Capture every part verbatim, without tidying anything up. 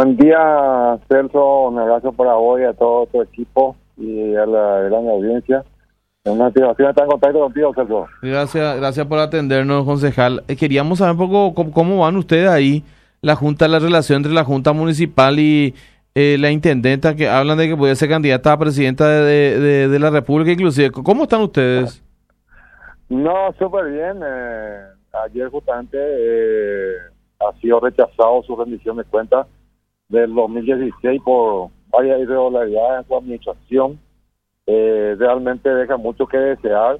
Buen día, Celso. Un abrazo para hoy a todo tu equipo y a la gran audiencia. Es una activación está en contacto contigo, Celso. Gracias, gracias por atendernos, concejal. Eh, queríamos saber un poco cómo, cómo van ustedes ahí, la Junta, la relación entre la Junta Municipal y eh, la Intendenta, que hablan de que puede ser candidata a presidenta de, de, de la República, inclusive. ¿Cómo están ustedes? No, súper bien. Eh, ayer justamente eh, ha sido rechazado su rendición de cuentas del dos mil dieciséis por varias irregularidades en su administración. Eh, realmente deja mucho que desear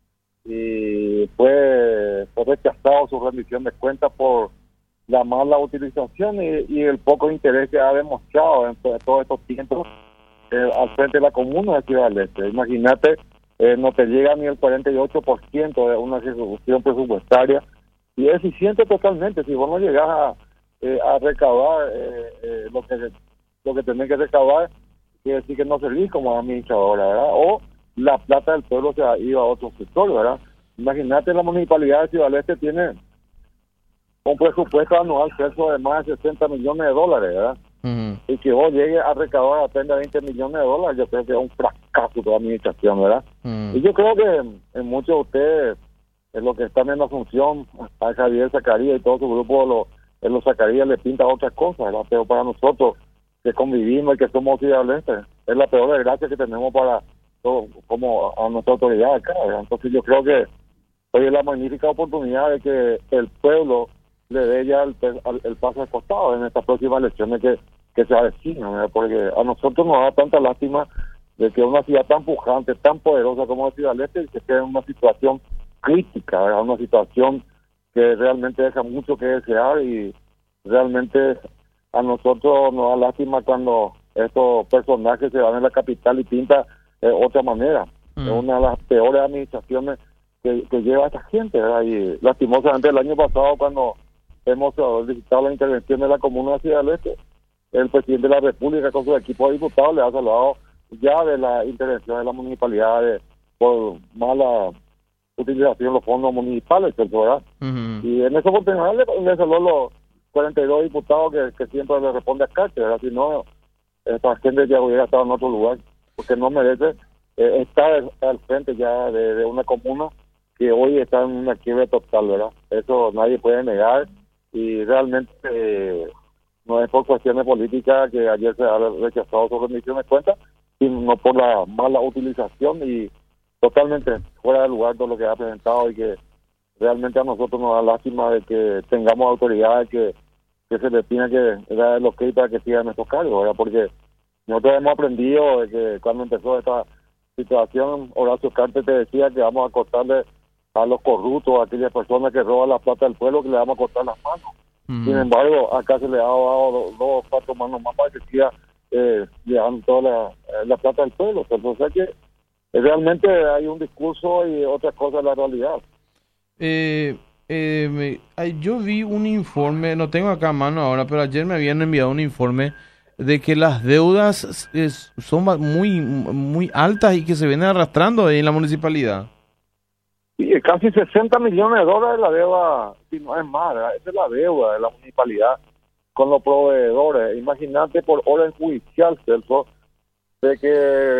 y fue, fue rechazado su rendición de cuentas por la mala utilización y, y el poco interés que ha demostrado en, en todos estos tiempos eh, al frente de la comuna de Ciudad del Este. Imagínate, eh, no te llega ni el cuarenta y ocho por ciento de una ejecución presupuestaria y es eficiente totalmente. Si vos no llegás a, eh, a recaudar eh, eh, lo que lo que tenés que recaudar, quiere decir que no servís como administradora, ¿verdad? O la plata del pueblo se ha ido a otro sector, ¿verdad? Imagínate, la municipalidad de Ciudad del Este tiene un presupuesto anual Celso de más de sesenta millones de dólares, ¿verdad? Uh-huh. Y que vos llegues a recaudar apenas veinte millones de dólares, yo creo que es un fracaso de administración, ¿verdad? Uh-huh. Y yo creo que en muchos de ustedes, en lo que están en la función, a Javier Zacarías y todo su grupo, lo, en los Zacarías le pinta otras cosas, ¿verdad? Pero para nosotros, que convivimos y que somos Ciudad del Este, es la peor desgracia que tenemos para todo, como a nuestra autoridad acá, ¿verdad? Entonces yo creo que hoy es la magnífica oportunidad de que el pueblo le dé ya el, el, el paso al costado en estas próximas elecciones que, que se avecinan, ¿verdad? Porque a nosotros nos da tanta lástima de que una ciudad tan pujante, tan poderosa como Ciudad del Este, se quede en una situación crítica, ¿verdad? Una situación que realmente deja mucho que desear y realmente a nosotros nos da lástima cuando estos personajes se van en la capital y pinta eh, otra manera. Mm. Es una de las peores administraciones que, que lleva a esta gente, ¿verdad? Y lastimosamente el año pasado, cuando hemos visitado la intervención de la comuna de Ciudad del Este, el presidente de la República con su equipo de diputados le ha salvado ya de la intervención de la municipalidad de, por mala utilización de los fondos municipales, ¿verdad? Mm-hmm. Y en esa oportunidad le, le salvó los cuarenta y dos diputados que, que siempre le responde a Cáceres, ¿verdad? Si no, esta gente ya hubiera estado en otro lugar, porque no merece eh, estar al frente ya de, de una comuna que hoy está en una quiebra total, ¿verdad? Eso nadie puede negar y realmente eh, no es por cuestiones políticas que ayer se ha rechazado su rendición de cuentas, sino por la mala utilización y totalmente fuera de lugar todo lo que ha presentado y que realmente a nosotros nos da lástima de que tengamos autoridades que que se les tiene que dar el ok para que sigan estos cargos, ¿verdad? Porque nosotros hemos aprendido de que cuando empezó esta situación, Horacio Cartes te decía que vamos a cortarle a los corruptos, a aquellas personas que roban la plata del pueblo, que le vamos a cortar las manos. Mm. Sin embargo, acá se le ha dado dos o cuatro manos más para que siga eh, llevando toda la, la plata del pueblo. O sea que realmente hay un discurso y otra cosa es la realidad. Eh... Eh, me, yo vi un informe, no tengo acá a mano ahora, pero ayer me habían enviado un informe de que las deudas es, son muy muy altas y que se vienen arrastrando ahí en la municipalidad. Sí, casi sesenta millones de dólares la deuda, si no es más, ¿verdad? Esa es la deuda de la municipalidad con los proveedores. Imagínate por orden judicial, Celso, de que,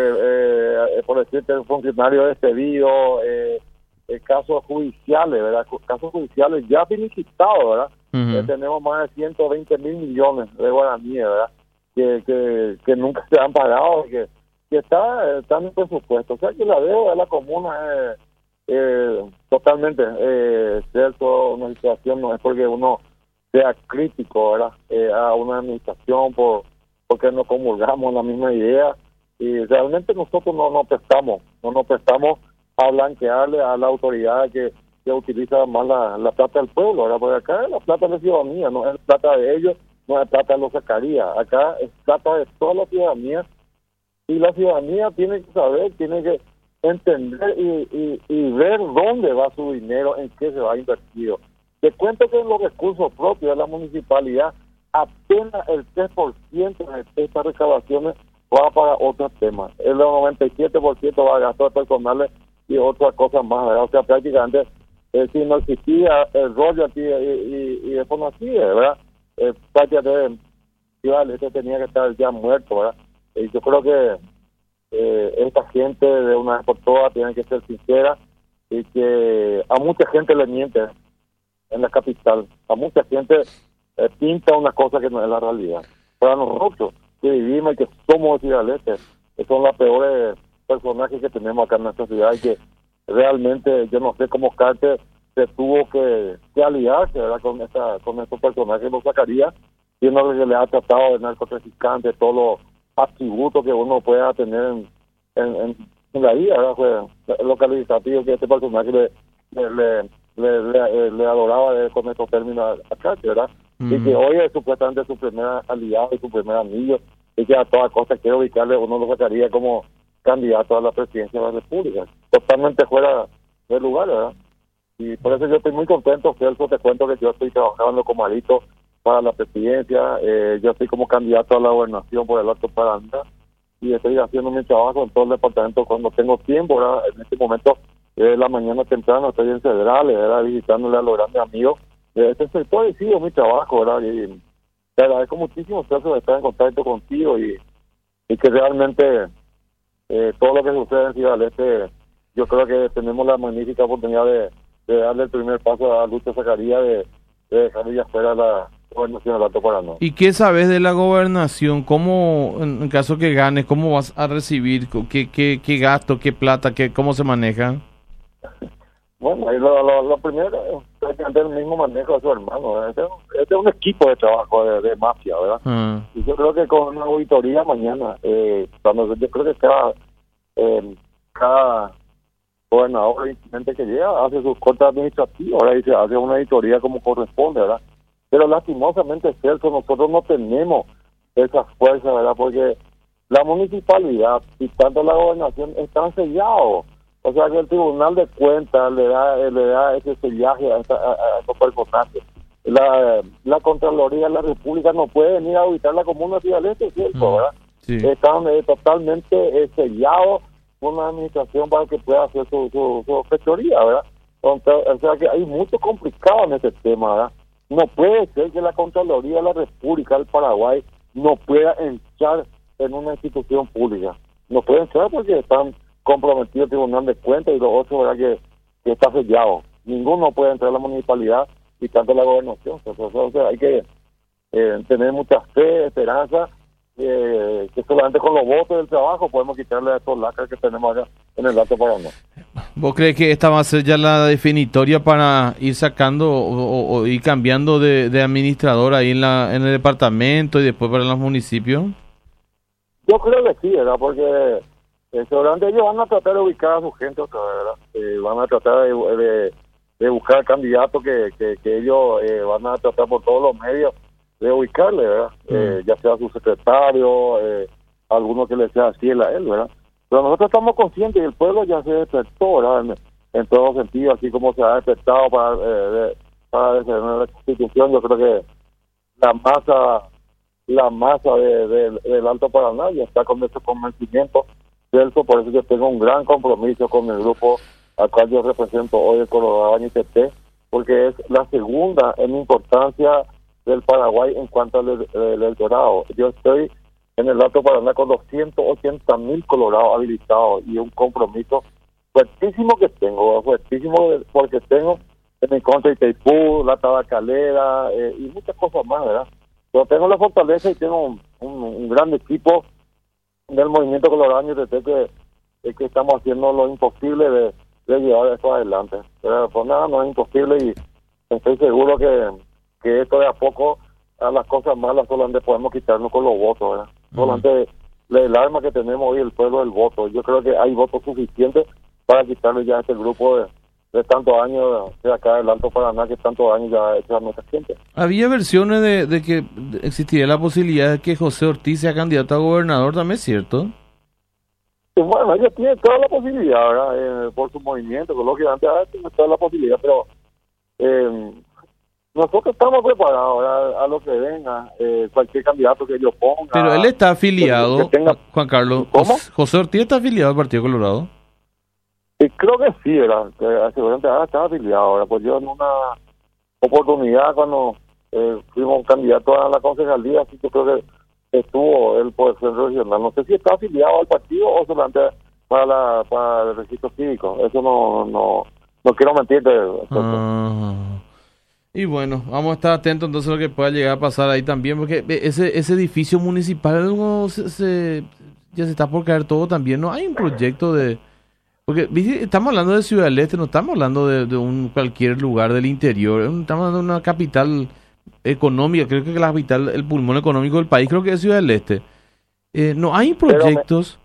eh, por decirte, un funcionario despedido, eh, Eh, casos judiciales, ¿verdad? Casos judiciales ya finiquitados, ¿verdad? Uh-huh. Eh, tenemos más de ciento veinte mil millones de guaraníes, ¿verdad? Que, que, que nunca se han pagado, que, que está, está en el presupuesto. O sea que la deuda de la comuna es eh, totalmente eh, cierto, una situación, no es porque uno sea crítico, ¿verdad? Eh, a una administración por porque no comulgamos la misma idea y realmente nosotros no nos prestamos, no nos prestamos a blanquearle a la autoridad que, que utiliza más la, la plata del pueblo, ¿verdad? Porque acá es la plata de la ciudadanía, no es plata de ellos, no es plata de los Zacarías, acá es plata de toda la ciudadanía y la ciudadanía tiene que saber, tiene que entender y, y, y ver dónde va su dinero, en qué se va invertido. Te cuento que en los recursos propios de la municipalidad apenas el tres por ciento de estas recaudaciones va para otros temas, el noventa y siete por ciento va a gastos personales y otras cosas más, ¿verdad? O sea, prácticamente eh, si no existía el royalty y, y, y eso no hacía, ¿verdad? Eh, prácticamente Ciudad del Este tenía que estar ya muerto, ¿verdad? Y yo creo que eh, esta gente de una vez por todas tiene que ser sincera y que a mucha gente le miente en la capital, a mucha gente eh, pinta una cosa que no es la realidad. Para nosotros que vivimos y que somos de Ciudad del Este, que son los peores personajes que tenemos acá en nuestra ciudad y que realmente yo no sé cómo Carter se tuvo que, que aliarse, ¿verdad? con esta con estos personajes, lo sacaría, siendo que le ha tratado de narcotraficante, todos los atributos que uno pueda tener en, en, en, en la vida, ¿verdad? Fue localizativo que este personaje le le, le, le, le, le adoraba de, con estos términos a Carter, ¿verdad? Mm. Y que hoy es supuestamente su primer aliado y su primer amigo, y que a toda costa quiere ubicarle, uno lo sacaría como candidato a la presidencia de la República, totalmente fuera de lugar, ¿verdad? Y por eso yo estoy muy contento, Celso, te cuento que yo estoy trabajando como Alito para la presidencia, eh, yo estoy como candidato a la gobernación por el Alto Paraná, y estoy haciendo mi trabajo en todo el departamento cuando tengo tiempo, ¿verdad? En este momento, eh, la mañana temprano, estoy en Cedrales, ¿verdad? Visitándole a los grandes amigos de este sector, y sigo mi trabajo, ¿verdad? Y te agradezco muchísimo, Celso, de estar en contacto contigo y, y que realmente eh, todo lo que sucede en Ciudad del Este, yo creo que tenemos la magnífica oportunidad de, de darle el primer paso a Lucho Zacarías de, de dejar ya fuera la gobernación del Alto Paraná. ¿Y qué sabes de la gobernación? ¿Cómo, en caso que ganes, cómo vas a recibir? ¿Qué, qué, qué gasto, qué plata, qué, cómo se maneja? Bueno, y lo, lo, lo primero es prácticamente el mismo manejo de su hermano. Este, este es un equipo de trabajo de, de mafia, ¿verdad? Uh. Y yo creo que con una auditoría mañana, eh, cuando yo creo que cada, eh, cada gobernador que llega hace sus cortes administrativas, ahora dice, hace una auditoría como corresponde, ¿verdad? Pero lastimosamente, Celso, nosotros no tenemos esa fuerza, ¿verdad? Porque la municipalidad y tanto la gobernación están sellados. O sea que el Tribunal de Cuentas le da le da ese sellaje a, esta, a, a estos personajes. La, la Contraloría de la República no puede venir a auditar la comuna de Ciudad del Este, ¿cierto? ¿Verdad? Sí. Están eh, totalmente eh, sellados con una administración para que pueda hacer su, su, su fechoría, ¿verdad? Entonces, o sea que hay mucho complicado en ese tema, ¿verdad? No puede ser que la Contraloría de la República del Paraguay no pueda entrar en una institución pública. No puede entrar porque están comprometido el Tribunal de Cuentas y los otros, ¿verdad? Que, que está sellado. Ninguno puede entrar a la municipalidad y tanto la gobernación. Entonces, o sea, hay que eh, tener mucha fe, esperanza, eh, que solamente con los votos del trabajo podemos quitarle a estos lacras que tenemos allá en el Alto Paraná. ¿Vos crees que esta va a ser ya la definitoria para ir sacando o, o, o ir cambiando de, de administrador ahí en la en el departamento y después para los municipios? Yo creo que sí, ¿verdad? Porque Eh, seguramente ellos van a tratar de ubicar a su gente otra vez, ¿verdad? Eh, van a tratar de, de, de buscar candidatos que, que, que ellos eh, van a tratar por todos los medios de ubicarle, ¿verdad? Mm. Eh, ya sea su secretario, eh, alguno que le sea fiel a él, ¿verdad? Pero nosotros estamos conscientes y el pueblo ya se despertó, ¿verdad? En, en todo sentido, así como se ha despertado para, eh, de, para defender la Constitución. Yo creo que la masa la masa de, de, del Alto Paraná ya está con ese convencimiento. Por eso yo tengo un gran compromiso con el grupo al cual yo represento hoy, el Colorado T T, porque es la segunda en importancia del Paraguay en cuanto al electorado. Yo estoy en el Alto Paraná con doscientos ochenta mil colorados habilitados y un compromiso fuertísimo que tengo, fuertísimo porque tengo en mi contra Itaipú, la Tabacalera eh, y muchas cosas más, ¿verdad? Pero tengo la fortaleza y tengo un, un, un gran equipo del movimiento Colorado T T que, que estamos haciendo lo imposible de, de llevar esto adelante. Pero pues nada, no es imposible y estoy seguro que, que esto de a poco a las cosas malas solamente podemos quitarnos con los votos, ¿verdad? Uh-huh. Solamente el arma que tenemos hoy, el pueblo del voto. Yo creo que hay votos suficientes para quitarle ya a este grupo de, de tantos años de acá del Alto Paraná, que tantos años ya ha hecho a nuestra gente. Había versiones de, de que existiría la posibilidad de que José Ortiz sea candidato a gobernador, ¿también es cierto? Y bueno, ellos tienen toda la posibilidad, ¿verdad? Eh, por su movimiento, lógicamente tienen toda la posibilidad, pero eh, nosotros estamos preparados, ¿verdad? A lo que venga, eh, cualquier candidato que ellos pongan. Pero él está afiliado, que tenga... Juan Carlos. ¿Cómo? José Ortiz está afiliado al Partido Colorado. Y creo que sí, ¿verdad? Que seguramente está afiliado. Ahora, pues yo en una oportunidad cuando eh, fuimos candidatos a la concejalía, así que creo que estuvo él por ser regional. No sé si está afiliado al partido o solamente para la para el registro cívico. Eso no no no quiero mentirte. Ah. Y bueno, vamos a estar atentos entonces a lo que pueda llegar a pasar ahí también, porque ese ese edificio municipal algo se, se ya se está por caer todo también. No hay un proyecto de, porque ¿viste? Estamos hablando de Ciudad del Este, no estamos hablando de, de un cualquier lugar del interior, estamos hablando de una capital económica, creo que la capital, el pulmón económico del país, creo que es Ciudad del Este. Eh, no hay proyectos.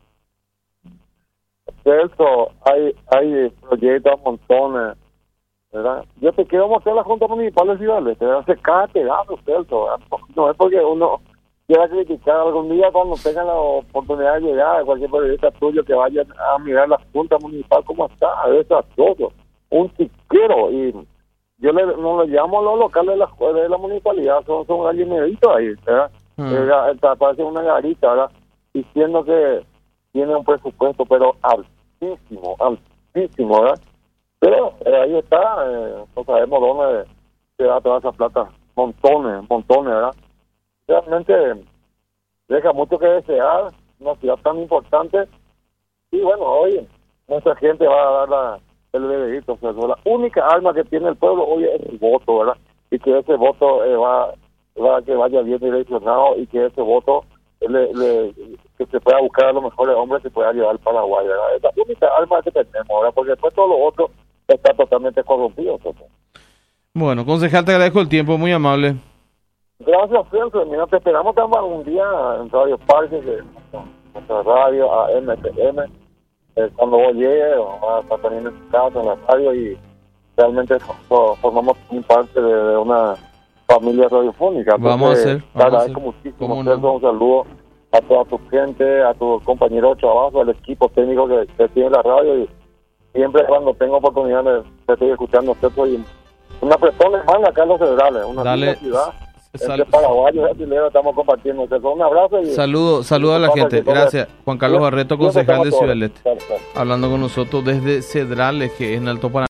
Celso, hay hay proyectos montones, ¿verdad? Yo te quiero mostrar la Junta Municipal de Ciudad del Este, se cae pedazo, Celso, ¿verdad? No es porque uno quiera criticar algún día cuando tengan la oportunidad de llegar, cualquier periodista tuyo que vaya a mirar la Junta Municipal cómo está, es todo, un tiquero, y yo le, no le llamo a los locales de la, de la municipalidad, son, son gallineritos ahí, ¿verdad? Mm. Era, parece una garita, ¿verdad? Diciendo que tiene un presupuesto, pero altísimo, altísimo, ¿verdad? Pero eh, ahí está, eh, no sabemos dónde se da toda esa plata, montones, montones, ¿verdad? Realmente deja mucho que desear, una ciudad tan importante, y bueno, hoy nuestra gente va a dar la, el veredicto, o sea, la única arma que tiene el pueblo hoy es el voto, ¿verdad? Y que ese voto eh, va, va a que vaya bien direccionado y que ese voto le, le, que se pueda buscar a los mejores hombres que pueda llevar al Paraguay, ¿verdad? Es la única arma que tenemos, ¿verdad? Porque después todo lo otro está totalmente corrompido, ¿verdad? Bueno, concejal, te agradezco el tiempo, muy amable. Gracias, Celso. Mira, te esperamos también algún día en Radio Parque, de nuestra radio, a M T M, eh, cuando vos llegues, vas a estar en tu casa, en la radio, y realmente so, formamos un parte de, de una familia radiofónica. Vamos Entonces, a hacer. Te agradezco muchísimo, Celso, no? Un saludo a toda tu gente, a tus compañeros de trabajo, al equipo técnico que, que tiene la radio, y siempre cuando tengo oportunidad de, de seguir escuchando, Celso, y una persona hermana acá en Los Cedrales, una Dale. ciudad. Entre paraguayos y brasileños estamos compartiendo. Un abrazo. Y, saludo, saludo a la gente. Gracias. Juan Carlos Barreto, concejal de Ciudad del Este. Hablando con nosotros desde Cedrales, que es en Alto Paraná.